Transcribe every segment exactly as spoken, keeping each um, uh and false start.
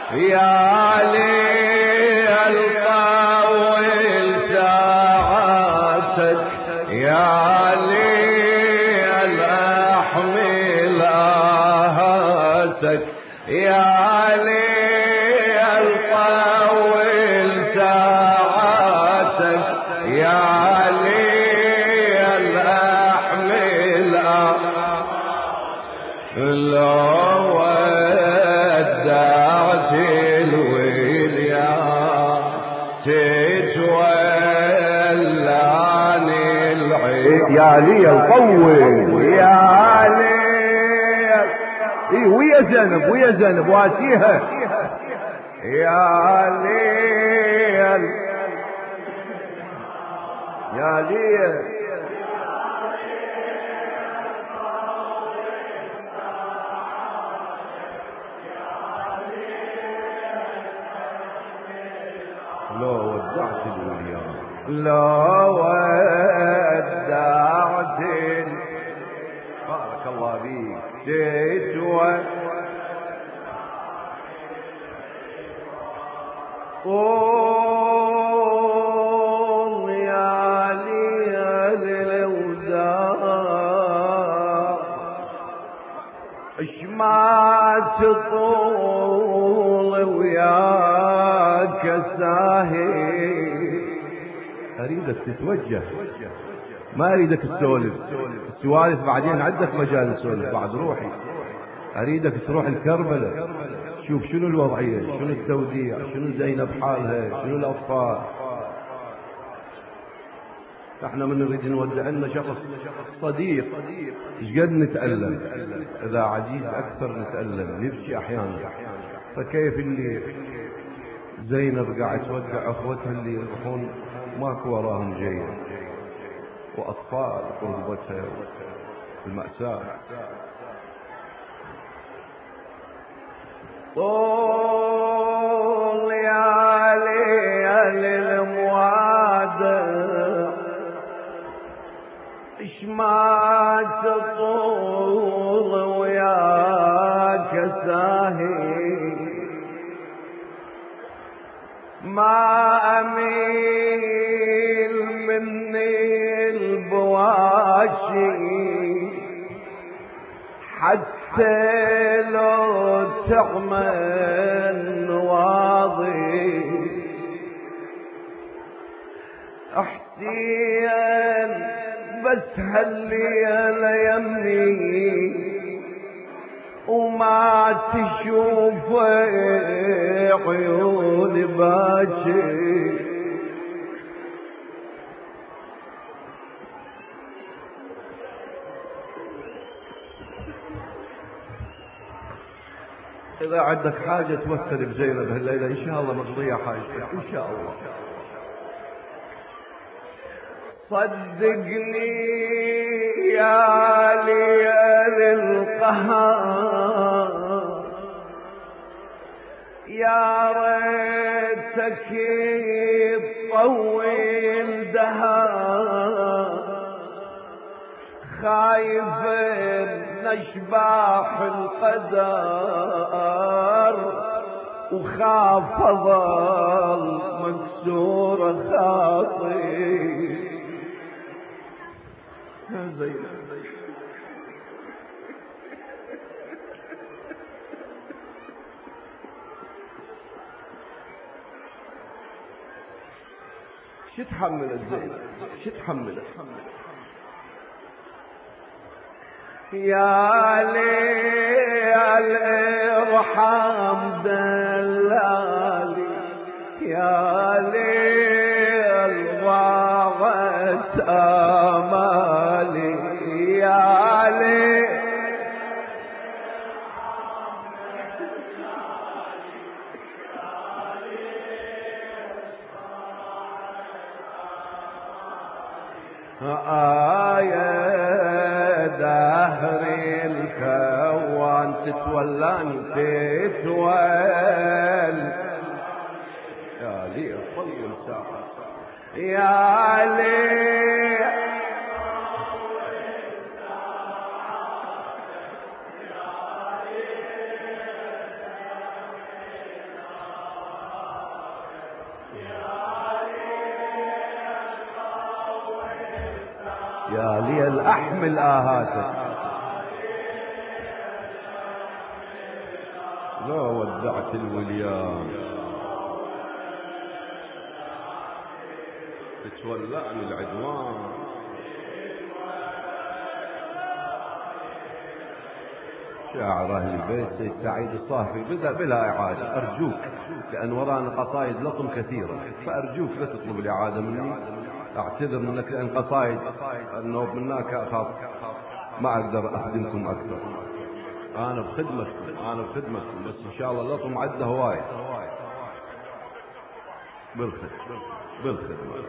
يا ليل طول ساعاتك يا ليل احمل آهاتك يا ليل طول ساعاتك يا ليل احمل آهاتك لو ودعت الويليا تتولاني العين يا ليل طول يا ليل اي ويا زينب ويا زينب واسيها يا ليل يا ليل لو ودعت الدنيا لو ودعت بارك الله بيك تتوى قوم يا ليل الوداع اش ما تطول وياك ساهي اريدك تتوجه ما اريدك تسولف السوالف بعدين عندك مجال نسولف بعد روحي اريدك تروح الكربلة شوف شنو الوضعية شنو التوديع شنو زينب حالها شنو الاطفال احنا من نريد نودع لنا شخص صديق ايش قد نتألم اذا عزيز اكثر نتألم نبكي احيانا فكيف اللي زينب قاعد تودع اخوتها اللي يروحون ماكو وراهم جيد واطفال قربتها المأساة طول يا ليل الموادع اش ما تطول وياك ساهي ما اميل مني البواشي حتى لو تعمل واضي احسين بس هالليلة يمي وما تشوف عيون باكي اذا عندك حاجة توسل بزينب هالليلة ان شاء الله مقضية حاجتك ان شاء الله صدقني يا ليل القهار يا ريتك تطول دهار خايف نشباح القدر وخاف ظل مكسور خاطي زينب شو تحملت زينب شو تحملت يا ليل ارحم دلالي يا ليل ضاعت آمالي يا ليل آية دهر الكوان تتولان تتول يا لي طول ساعة يا لي يا ليل أحمل آهاتك لا ودعت الوليان تتولعني العدوان. شاعر أهل البيت سيد سعيد الصافي بدأ بلا إعادة أرجوك، لأن ورانا قصائد لطم كثيرة، فأرجوك لا تطلب الإعادة مني، أعتذر منك، لأن قصائد النوب منك أخاف ما أقدر أخدمكم أكثر. أنا بخدمتكم أنا بخدمتكم بس إن شاء الله لطم عدة هواية بالخدمة بالخدمة.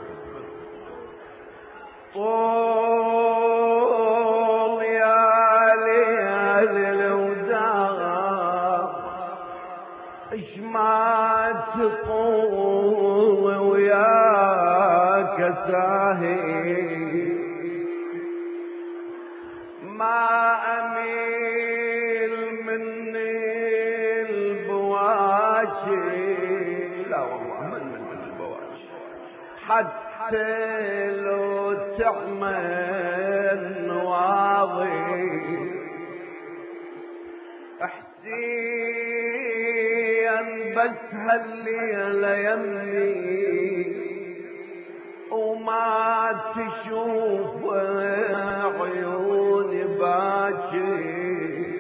طول يا ليالي الوداع اش ما تطول وياك ساهي، ما اميل مني البواشي، لا والله من من البواشي حتى لو تعمل نواضي احسين بس هالليلة يمي وما تشوف عيوني باكي.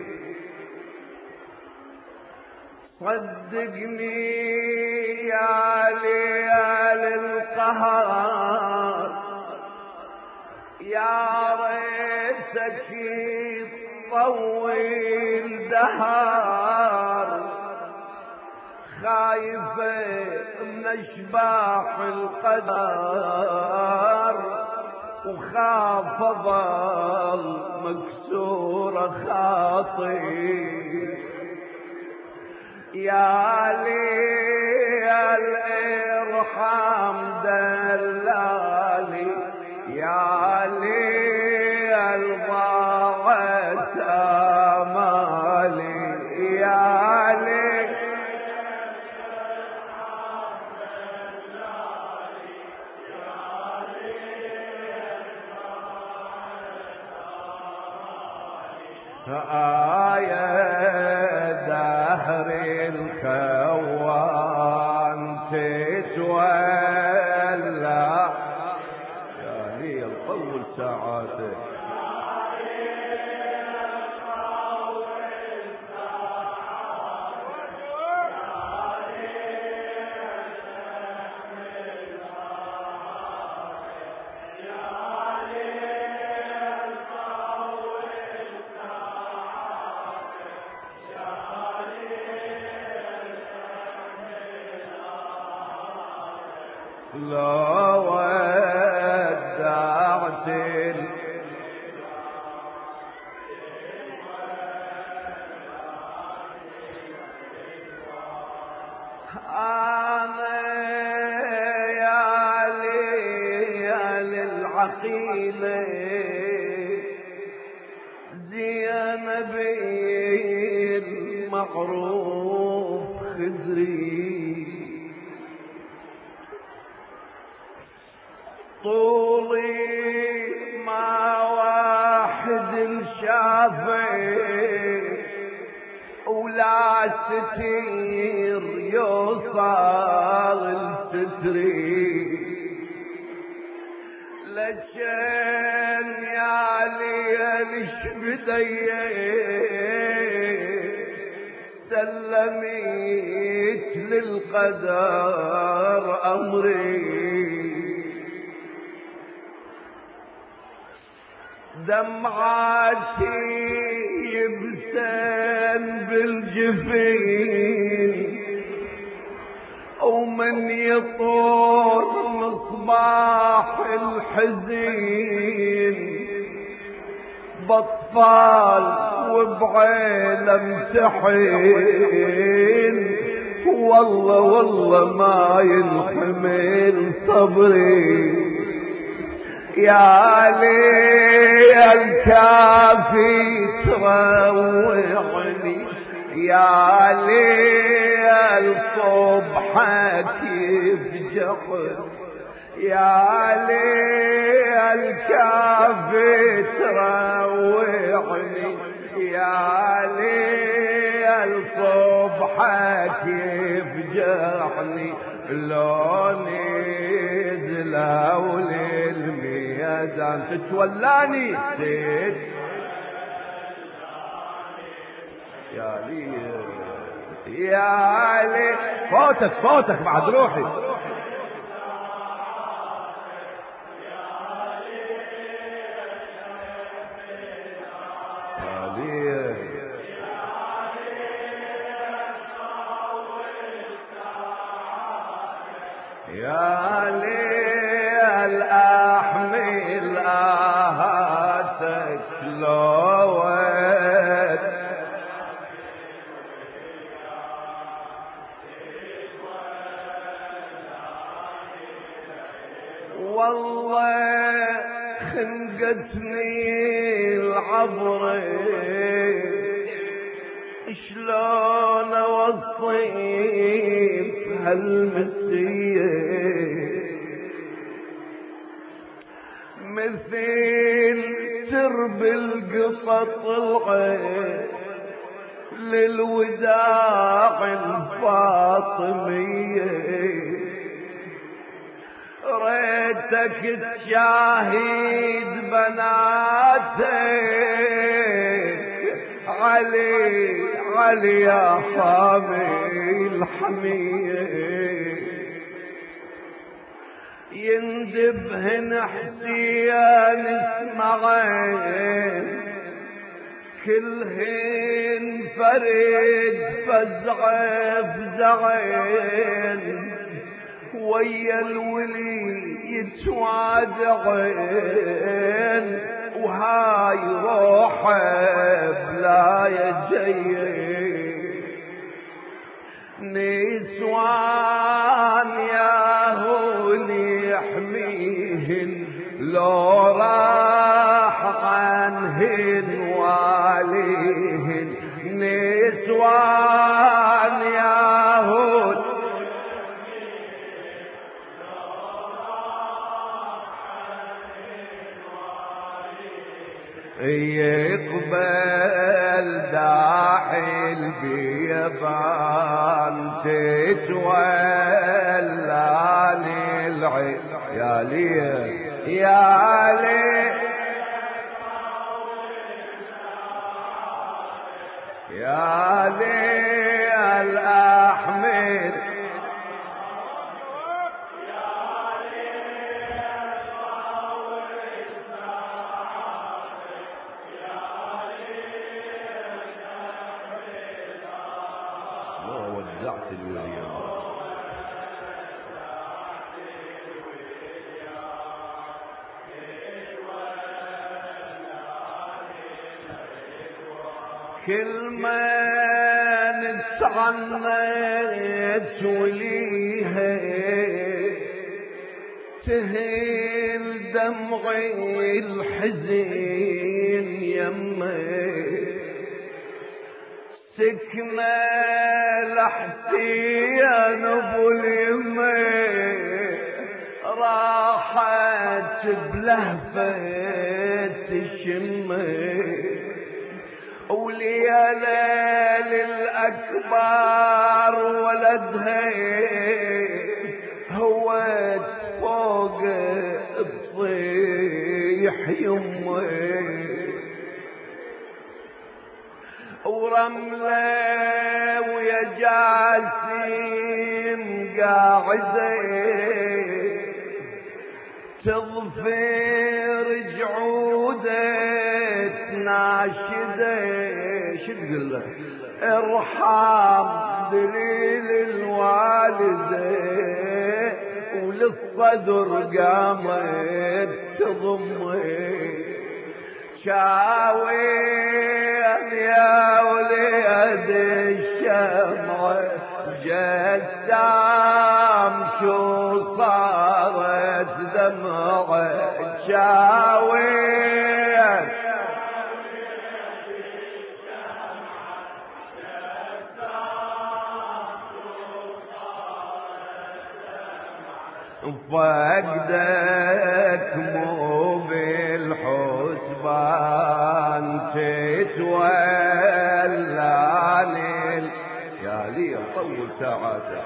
صدقني يا ليال القهر يا ريتك تطول دهر، خايفة من اشباح القدر وخاف ظل مكسورة خاطي. يا ليل ارحم دلالي، يا ليل ضاعت آمالي، يا ليل آية دهر الخوان تتولى يا هي طول ساعاتك. لا ودعت أنا يا ليالي العقيلة زينب المعروف خدري، طولي ما واحد شافه ولا ستير يوصل الستري، لجن يا ليل شبدي سلميت للقدر أمري. دمعاتي يبسن بالجفين ومن يطول مصباح الحزين بطفال وبعين امتحين، والله والله ما ينحمل صبري. يا ليل كافي تروعني، يا ليل صبحك يفجع، يا ليل كافي تروعني يا ليل صبحك يفجعني لوني زلاول الميزان تتولاني تت يا ليل يا ليل فوتك فوتك بعد روحي يا ليل احمل اهاتك لوت والله خنقتني العبره شلون اوصيك هالمسيه مثل سرب القطط العين للوداع الفاطميه ريتك تشاهد بناتك علي علي يا حامي الحمية يندبهن حسين اسمعين كلهن فرد فزعة فزعين ويا الولي يتوادعين وهاي روحه بلا يجيه نسوان ياهون يحميهن لو راح عنهن واليهن نسوان ياهون يقبل داعي البيبان تتولاني العين يا لي يا لي يا لي الأحمر ودعت الولي كل ما نتعنت وليها تهل دمعي الحزين يمي سكنة لحسين ابو اليمي راحت بلهفة تشمي وليالي الأكبر ولدها هوت فوق بصيح يمي ورملة ويا جاسم قاعدة تظفر جعودة ناشدة شو تقول له ارحم دليل الوالدة وللصدر قامت تضمي شاوين يا وليد الشمعة جسام شو صارت دمعة شاوين فقدك مو بالحسبان تتولاني يا لي طول ساعاتك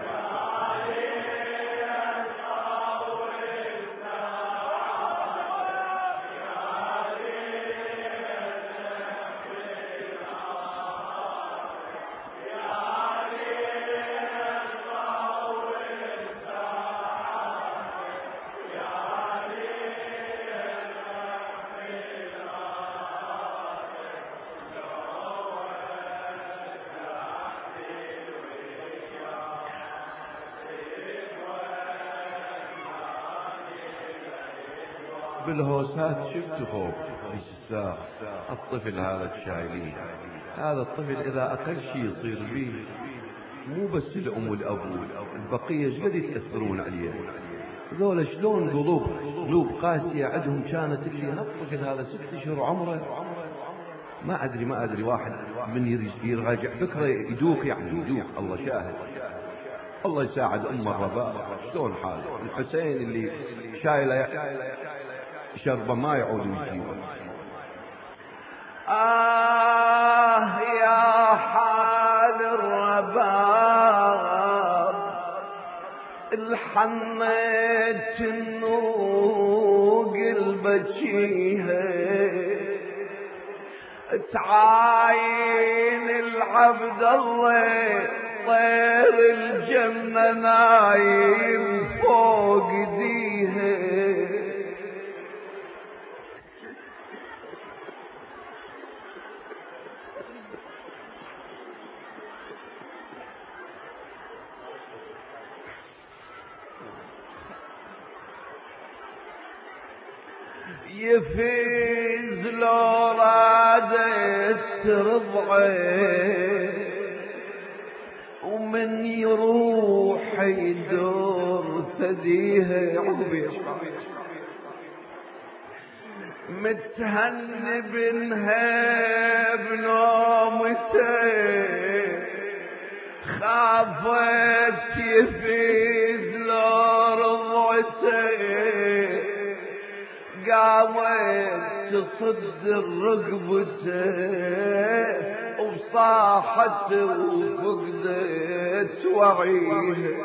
بالهوسات شفت فوق الجسار الطفل هذا الشايلين، هذا الطفل إذا أقل شيء يصير به مو بس الأم والأبو البقية شقد يتأثرون عليه. ذولا شلون قلوب قلوب قاسية عندهم كانت اللي هالطفل هذا ست أشهر عمره ما أدري ما أدري واحد من يراجع فكرة يدوخ يعني يدوخ. الله شاهد، الله يساعد أم الرباء شلون حاله الحسين اللي شايله شربة ما يعود يجيبه. آه يا حال الرباب الحنيت النوق البجيها تعاين العبد الله طير الجنة نايم فوق ديها يفيز لو رادت ترضعه ومن يروح يدور ثديها متهنب انها بنومته خافت يفيز لو رضعته قامت تصدر رقبته وصاحت وفقدت وعيه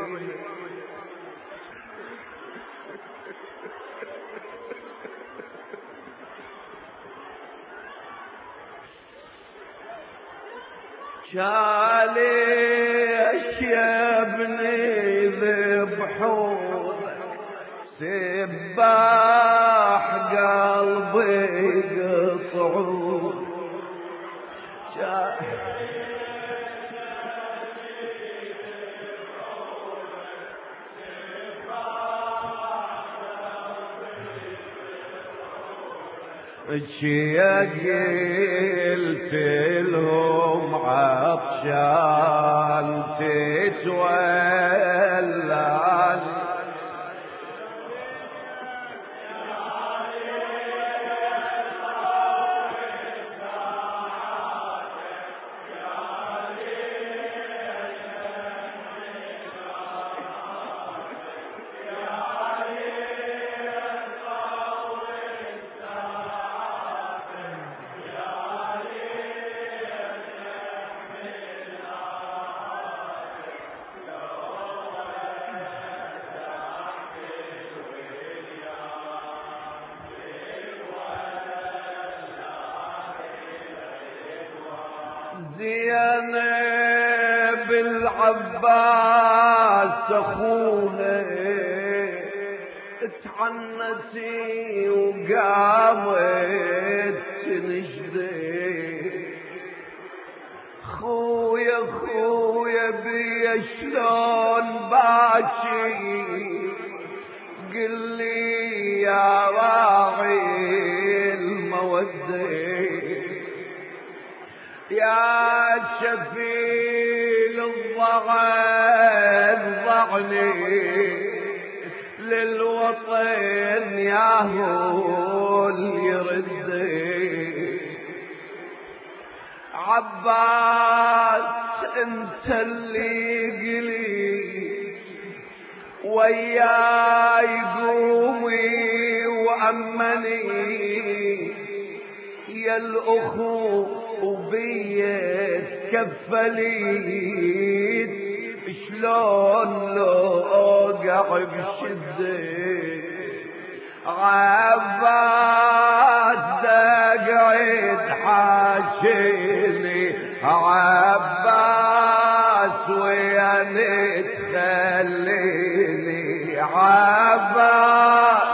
شاليش يا ابني ذبحوك سباح قلبي قطعوك شي قلت لهم عطشان تتولى زينب العباس اخونا تعنتي وقامت تنشدي خويا خويا بيا شلون باكي قل لي يا راعي الموده يا شفيل الضغن ضعني للوطن يا هو اللي يردي عباس انت اللي قلي وياي قومي وأمني يا الأخو وبيت كفليت شلون لو أوقع بشدة عباس قعد حاشيني عباس ويا تخليني عباس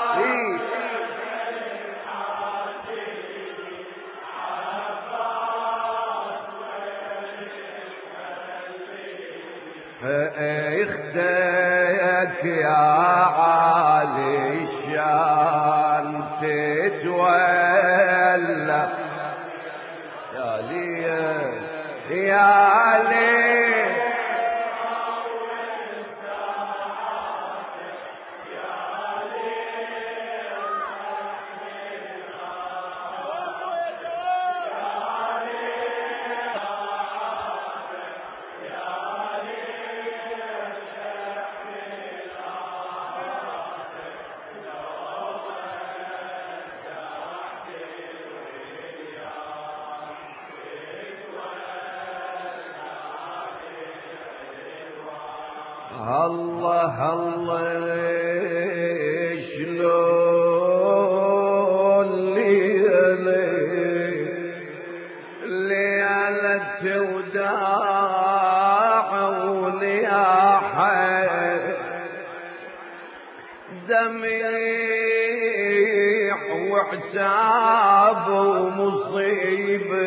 اختك يا عالي الشان تتولى يا لي يا لي الله الله شلون ليلة ليلة وداع ونياحة دميع وعتاب ومصيبة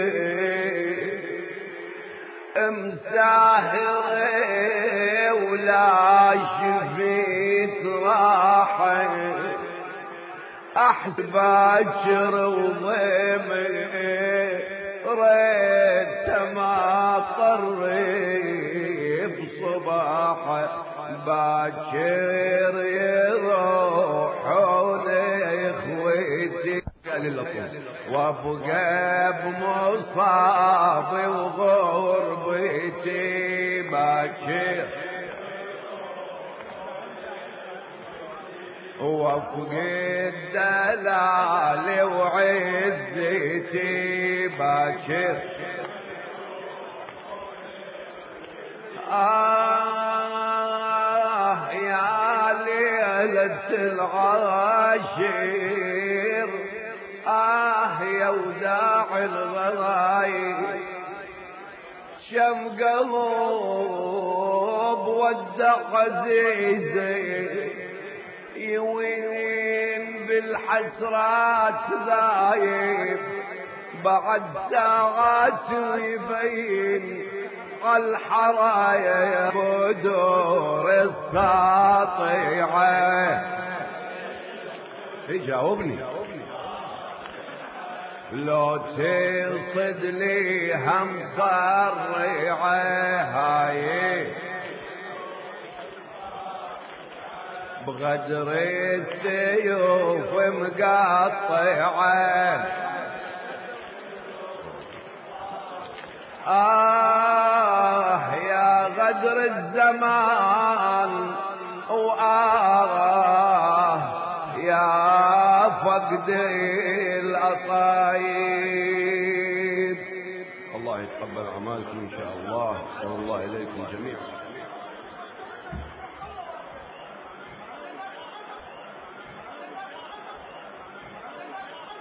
مساهرة ولا شفيت راحة أحسب باكر وضيمة ريت ما قريب صباحة باكر يروحون إخوتي وابقى بمصابي وغربتي باكر وفقد دلالي وعزتي باكر آه يا ليلة العاشر آه يا وداع الغرايب شم قلب ودع عزيزي يوين بالحسرات ذايب بعد ساعات يبين الحرايا بدور الساطعة يجاوبني لو تصد لي هم صرعة هاي بغدر السيوف مقطعة آه يا غدر الزمان وآه يا فقد الأطايب. الله يتقبل أعمالكم إن شاء الله. صلى الله إليكم جميعا.